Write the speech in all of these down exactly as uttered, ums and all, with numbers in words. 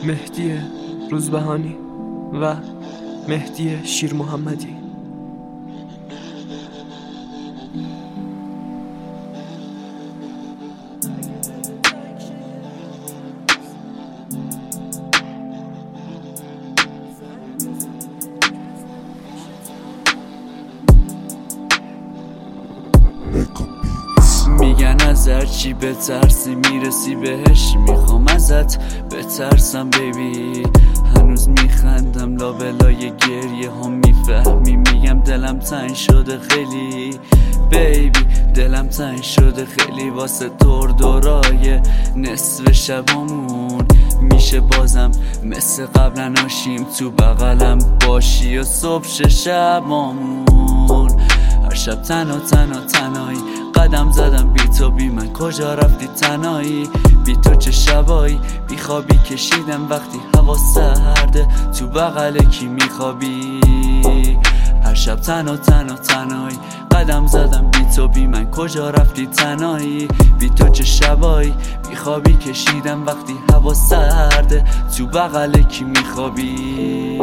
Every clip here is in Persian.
مهدی روزبهانی و مهدی شیر محمدی. میگن از هرچی بترسی میرسی بهش، میخوام ازت بترسم بیبی. هنوز میخندم لابلای گریه هم میفهمی، میگم دلم تنگ شده خیلی بیبی، دلم تنگ شده خیلی واسه دور دورای نصف شبامون. میشه بازم مثل قبلا آشیم تو بغلم باشی و صبح شبامون. هر شب تنها تنها تنهایی قدم زدم بی تو بی من، کجا رفتی تنهایی؟ بی تو چه شبایی بی خوابی کشیدم وقتی هوا سرده تو بغل کی میخوابی؟ هر شب تنها تنها تنهایی قدم زدم بی تو بی من، کجا رفتی تنهایی؟ بی تو چه شبایی بی خوابی کشیدم وقتی هوا سرده تو بغل کی میخوابی؟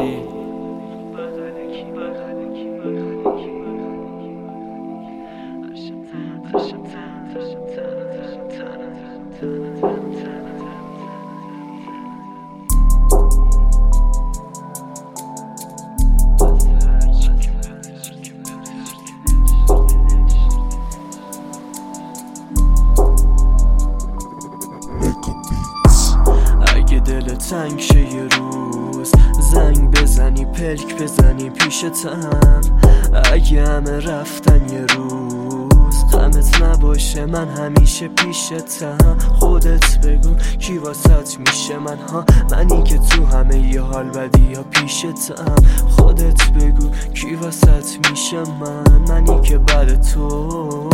اگه دل تنگ شه یه روز زنگ بزنی پلک بزنی پیشتم، اگه همه رفتن یه روز غمت نباشه من همیشه پیشتم. خودت بگو کی واسط میشه من ها، منی که تو همه یه حال بدی یا پیشتم. خودت بگو کی واسط میشه من، منی که بعد تو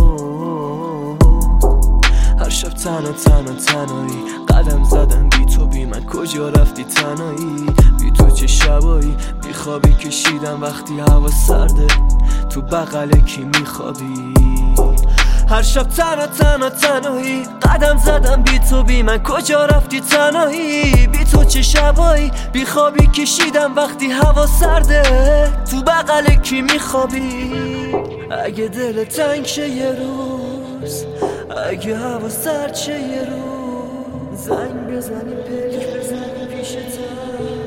هر شب تنها تنها تنهایی قدم زدم بی تو بی من، کجا رفتی تنهایی؟ بی تو چه شبایی بی خوابی کشیدم وقتی هوا سرده تو بغل کی میخوابی؟ هر شب تنها تنها تنهایی قدم زدم بی تو بی من، کجا رفتی تنهایی؟ بی تو چه شبایی بی خوابی کشیدم وقتی هوا سرده تو بغل کی میخوابی؟ اگه دل تنگ شه یه روز، اگه هوا سرد شه یه روز، زنگ بزنی پلک بزنی پیشتم.